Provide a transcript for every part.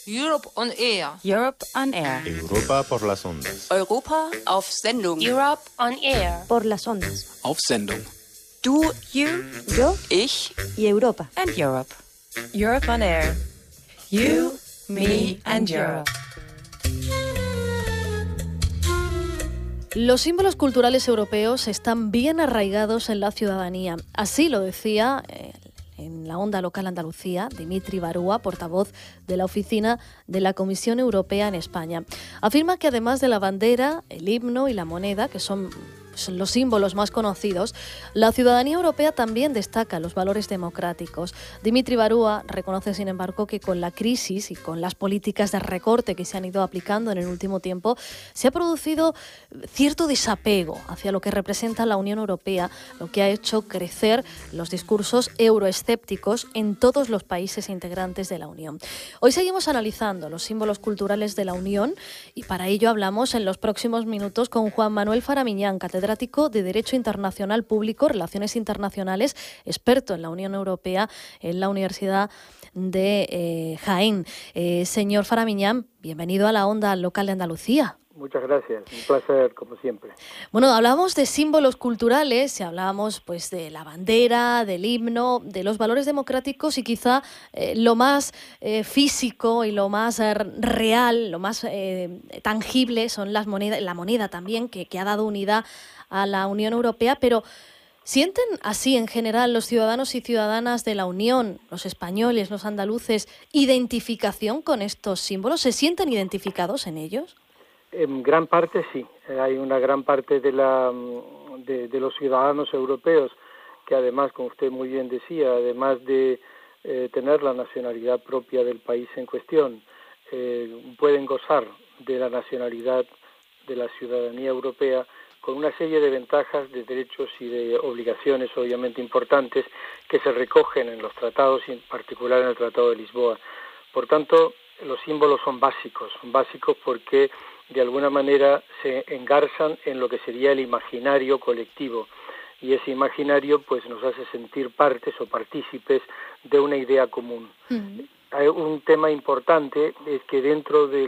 Europe on Air. Europe on Air. Europa por las ondas. Europa auf Sendung. Europe on Air. Por las ondas. Auf Sendung. Du, You, yo ich y Europa. And Europe. Europe on Air. You, me and Europe. Los símbolos culturales europeos están bien arraigados en la ciudadanía. Así lo decía en la Onda Local Andalucía Dimitri Barua, portavoz de la Oficina de la Comisión Europea en España. Afirma que además de la bandera, el himno y la moneda, que son los símbolos más conocidos, la ciudadanía europea también destaca los valores democráticos. Dimitri Barua reconoce, sin embargo, que con la crisis y con las políticas de recorte que se han ido aplicando en el último tiempo, se ha producido cierto desapego hacia lo que representa la Unión Europea, lo que ha hecho crecer los discursos euroescépticos en todos los países integrantes de la Unión. Hoy seguimos analizando los símbolos culturales de la Unión y para ello hablamos en los próximos minutos con Juan Manuel Faramiñán, catedrático de Derecho Internacional Público, Relaciones Internacionales, experto en la Unión Europea en la Universidad de Jaén. Señor Faramiñán, bienvenido a la Onda Local de Andalucía. Muchas gracias, un placer como siempre. Bueno, hablábamos de símbolos culturales, y hablábamos pues de la bandera, del himno, de los valores democráticos y quizá lo más físico y lo más real, lo más tangible son las monedas, la moneda también que ha dado unidad a la Unión Europea, pero ¿sienten así en general los ciudadanos y ciudadanas de la Unión, los españoles, los andaluces, identificación con estos símbolos? ¿Se sienten identificados en ellos? En gran parte sí, hay una gran parte de los ciudadanos europeos que además, como usted muy bien decía, además de tener la nacionalidad propia del país en cuestión, pueden gozar de la nacionalidad de la ciudadanía europea con una serie de ventajas, de derechos y de obligaciones obviamente importantes que se recogen en los tratados y en particular en el Tratado de Lisboa. Por tanto, los símbolos son básicos porque de alguna manera se engarzan en lo que sería el imaginario colectivo y ese imaginario pues nos hace sentir partes o partícipes de una idea común. Hay un tema importante es que dentro de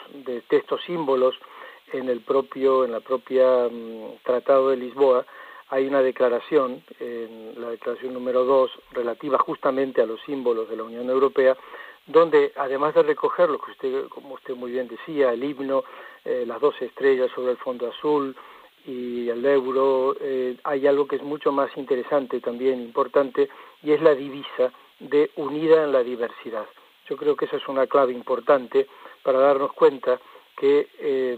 estos símbolos en la propia Tratado de Lisboa hay una declaración, en la declaración número 2, relativa justamente a los símbolos de la Unión Europea, donde además de recoger lo que como usted muy bien decía, el himno, las 2 estrellas sobre el fondo azul y el euro, hay algo que es mucho más interesante también, importante, y es la divisa de unida en la diversidad. Yo creo que esa es una clave importante para darnos cuenta que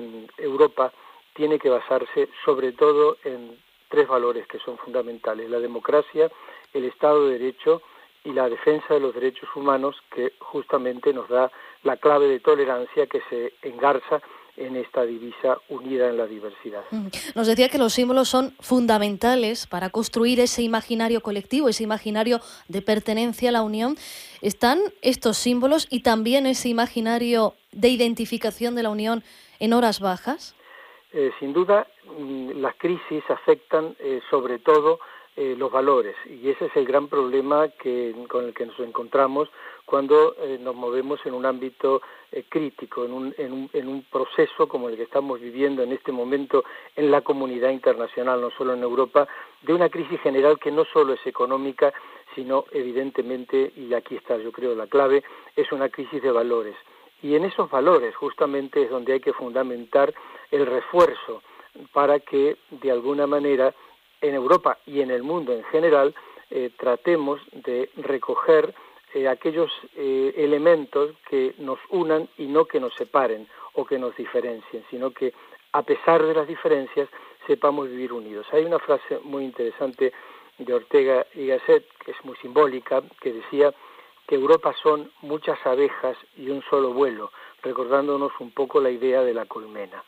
Europa tiene que basarse sobre todo en 3 valores que son fundamentales: la democracia, el Estado de Derecho y la defensa de los derechos humanos, que justamente nos da la clave de tolerancia que se engarza en esta divisa unida en la diversidad. Nos decía que los símbolos son fundamentales para construir ese imaginario colectivo, ese imaginario de pertenencia a la Unión. ¿Están estos símbolos y también ese imaginario de identificación de la Unión en horas bajas? Sin duda, las crisis afectan sobre todo los valores, y ese es el gran problema con el que nos encontramos cuando nos movemos en un ámbito crítico, en un proceso como el que estamos viviendo en este momento en la comunidad internacional, no solo en Europa, de una crisis general que no solo es económica, sino evidentemente, y aquí está yo creo la clave, es una crisis de valores. Y en esos valores justamente es donde hay que fundamentar el refuerzo para que de alguna manera en Europa y en el mundo en general tratemos de recoger aquellos elementos que nos unan y no que nos separen o que nos diferencien, sino que a pesar de las diferencias sepamos vivir unidos. Hay una frase muy interesante de Ortega y Gasset, que es muy simbólica, que decía que Europa son muchas abejas y un solo vuelo, recordándonos un poco la idea de la colmena.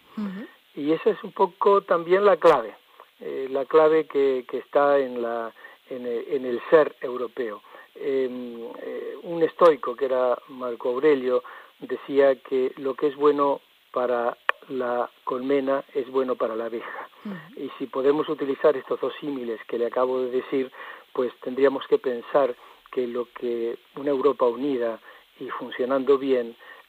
Y esa es un poco también la clave que está en el ser europeo. Un estoico que era Marco Aurelio decía que lo que es bueno para la colmena es bueno para la abeja. Y si podemos utilizar estos 2 símiles que le acabo de decir, pues tendríamos que pensar que lo que una Europa unida y funcionando bien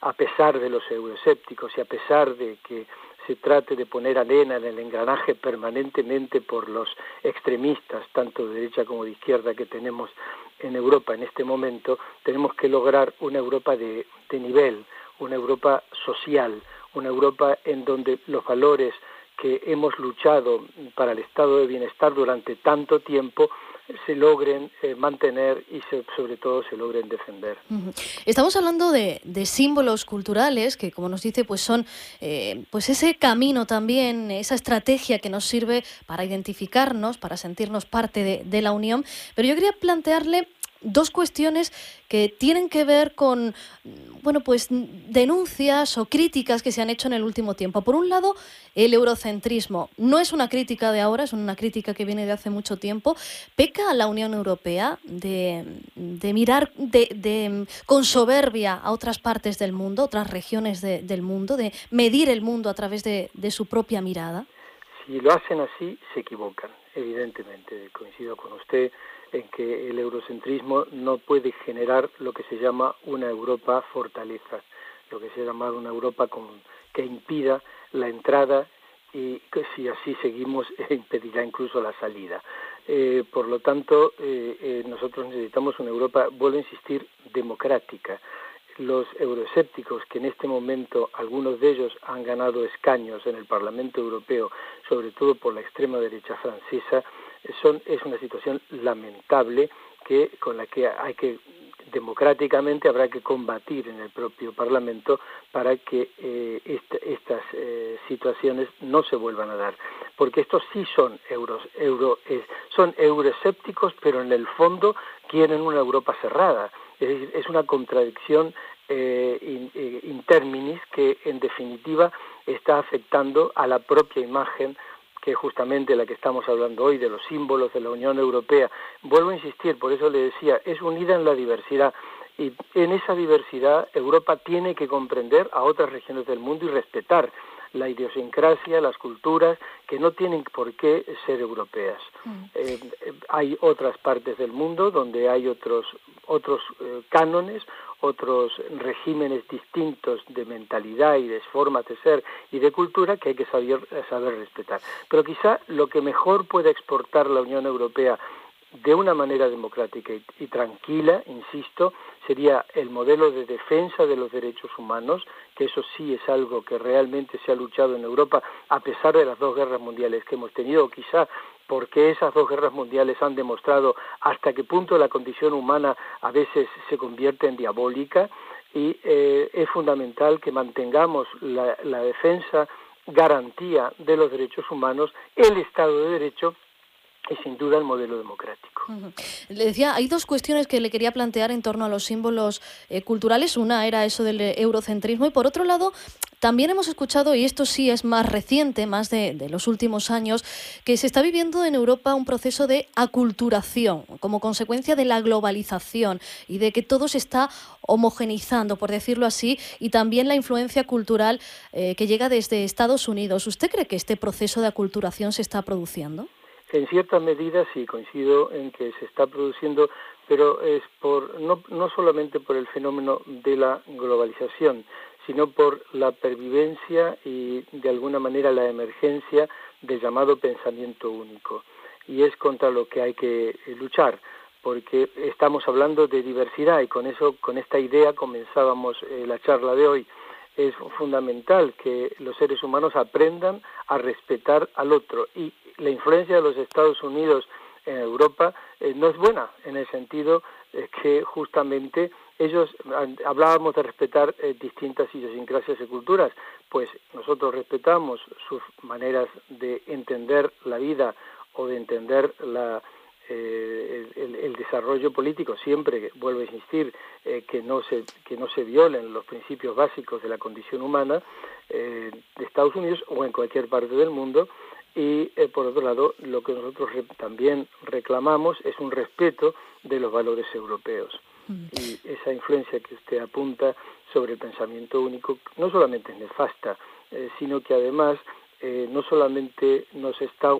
a pesar de los euroescépticos y a pesar de que se trate de poner arena en el engranaje permanentemente por los extremistas, tanto de derecha como de izquierda, que tenemos en Europa en este momento, tenemos que lograr una Europa de nivel, una Europa social, una Europa en donde los valores que hemos luchado para el estado de bienestar durante tanto tiempo se logren mantener y sobre todo se logren defender. Estamos hablando de símbolos culturales que, como nos dice, pues son pues ese camino también, esa estrategia que nos sirve para identificarnos, para sentirnos parte de la Unión. Pero yo quería plantearle dos cuestiones que tienen que ver con, bueno, pues denuncias o críticas que se han hecho en el último tiempo. Por un lado, el eurocentrismo. No es una crítica de ahora, es una crítica que viene de hace mucho tiempo. ¿Peca a la Unión Europea de mirar con soberbia a otras partes del mundo, otras regiones del mundo, de medir el mundo a través de su propia mirada? Si lo hacen así, se equivocan, evidentemente. Coincido con usted en que el eurocentrismo no puede generar lo que se llama una Europa fortaleza, lo que se llama una Europa que impida la entrada y que si así seguimos impedirá incluso la salida. Por lo tanto, nosotros necesitamos una Europa, vuelvo a insistir, democrática. Los euroescépticos, que en este momento algunos de ellos han ganado escaños en el Parlamento Europeo, sobre todo por la extrema derecha francesa, es una situación lamentable con la que hay que democráticamente habrá que combatir en el propio Parlamento para que estas situaciones no se vuelvan a dar, porque estos sí son son euroescépticos, pero en el fondo quieren una Europa cerrada. Es decir, es una contradicción in terminis que en definitiva está afectando a la propia imagen, que es justamente la que estamos hablando hoy, de los símbolos de la Unión Europea. Vuelvo a insistir, por eso le decía, es unida en la diversidad, y en esa diversidad Europa tiene que comprender a otras regiones del mundo y respetar la idiosincrasia, las culturas, que no tienen por qué ser europeas. Hay otras partes del mundo donde hay otros cánones, otros regímenes distintos de mentalidad y de formas de ser y de cultura que hay que saber respetar. Pero quizá lo que mejor puede exportar la Unión Europea de una manera democrática y tranquila, insisto, sería el modelo de defensa de los derechos humanos, que eso sí es algo que realmente se ha luchado en Europa a pesar de las dos guerras mundiales que hemos tenido, quizá porque esas dos guerras mundiales han demostrado hasta qué punto la condición humana a veces se convierte en diabólica, y es fundamental que mantengamos la defensa, garantía de los derechos humanos, el Estado de Derecho y sin duda el modelo democrático. Le decía, hay dos cuestiones que le quería plantear en torno a los símbolos culturales. Una era eso del eurocentrismo y por otro lado también hemos escuchado, y esto sí es más reciente, más de los últimos años, que se está viviendo en Europa un proceso de aculturación como consecuencia de la globalización y de que todo se está homogeneizando, por decirlo así, y también la influencia cultural que llega desde Estados Unidos. ¿Usted cree que este proceso de aculturación se está produciendo? En cierta medida sí, coincido en que se está produciendo, pero es no solamente por el fenómeno de la globalización, sino por la pervivencia y de alguna manera la emergencia del llamado pensamiento único. Y es contra lo que hay que luchar, porque estamos hablando de diversidad y con esta idea comenzábamos la charla de hoy. Es fundamental que los seres humanos aprendan a respetar al otro, y la influencia de los Estados Unidos en Europa no es buena, en el sentido que justamente ellos, hablábamos de respetar distintas idiosincrasias y culturas, pues nosotros respetamos sus maneras de entender la vida o de entender el desarrollo político, siempre, vuelvo a insistir, que no se violen los principios básicos de la condición humana de Estados Unidos o en cualquier parte del mundo. Y por otro lado, lo que nosotros también reclamamos es un respeto de los valores europeos. Y esa influencia que usted apunta sobre el pensamiento único no solamente es nefasta, sino que además no solamente nos está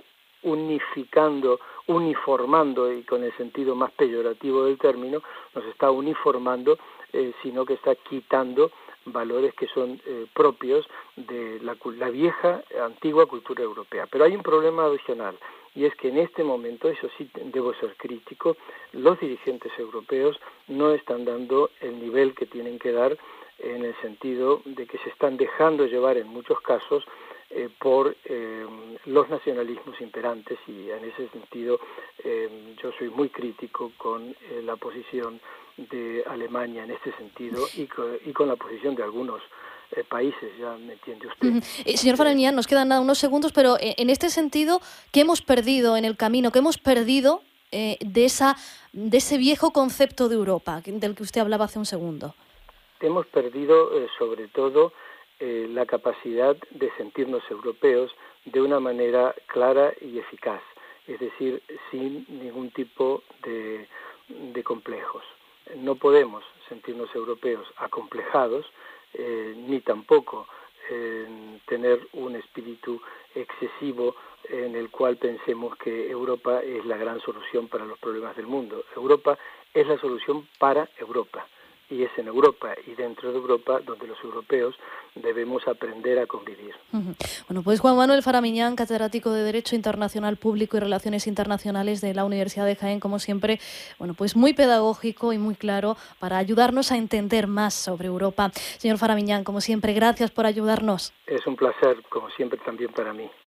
uniformando, y con el sentido más peyorativo del término, nos está uniformando, sino que está quitando valores que son propios de la vieja, antigua cultura europea. Pero hay un problema adicional, y es que en este momento, eso sí debo ser crítico, los dirigentes europeos no están dando el nivel que tienen que dar, en el sentido de que se están dejando llevar en muchos casos por los nacionalismos imperantes, y en ese sentido yo soy muy crítico con la posición de Alemania en este sentido y con la posición de algunos países, ya me entiende usted. Señor Farañán, nos quedan nada, unos segundos, pero en este sentido, ¿qué hemos perdido en el camino? ¿Qué hemos perdido de ese viejo concepto de Europa del que usted hablaba hace un segundo? Hemos perdido sobre todo la capacidad de sentirnos europeos de una manera clara y eficaz, es decir, sin ningún tipo de complejos. No podemos sentirnos europeos acomplejados, ni tampoco tener un espíritu excesivo en el cual pensemos que Europa es la gran solución para los problemas del mundo. Europa es la solución para Europa. Y es en Europa y dentro de Europa donde los europeos debemos aprender a convivir. Bueno, pues Juan Manuel Faramiñán, catedrático de Derecho Internacional Público y Relaciones Internacionales de la Universidad de Jaén, como siempre, bueno, pues muy pedagógico y muy claro para ayudarnos a entender más sobre Europa. Señor Faramiñán, como siempre, gracias por ayudarnos. Es un placer, como siempre, también para mí.